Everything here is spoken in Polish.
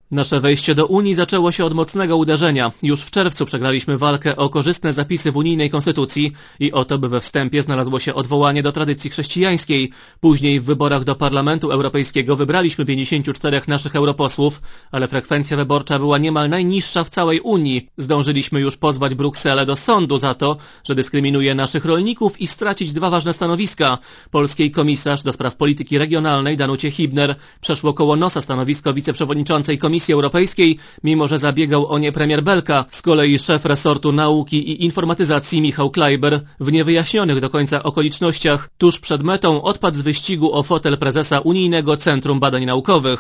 Nasze wejście do Unii zaczęło się od mocnego uderzenia. Już w czerwcu przegraliśmy walkę o korzystne zapisy w unijnej konstytucji i o to, by we wstępie znalazło się odwołanie do tradycji chrześcijańskiej. Później w wyborach do Parlamentu Europejskiego wybraliśmy 54 naszych europosłów, ale frekwencja wyborcza była niemal najniższa w całej Unii. Zdążyliśmy już pozwać Brukselę do sądu za to, że dyskryminuje naszych rolników i stracić 2 ważne stanowiska. Polskiej komisarz do spraw polityki regionalnej Danucie Hübner przeszło koło nosa stanowisko wiceprzewodniczącej Komisji Europejskiej, mimo że zabiegał o nie premier Belka. Z kolei szef resortu nauki i informatyzacji Michał Kleiber w niewyjaśnionych do końca okolicznościach tuż przed metą odpadł z wyścigu o fotel prezesa Unijnego Centrum Badań Naukowych.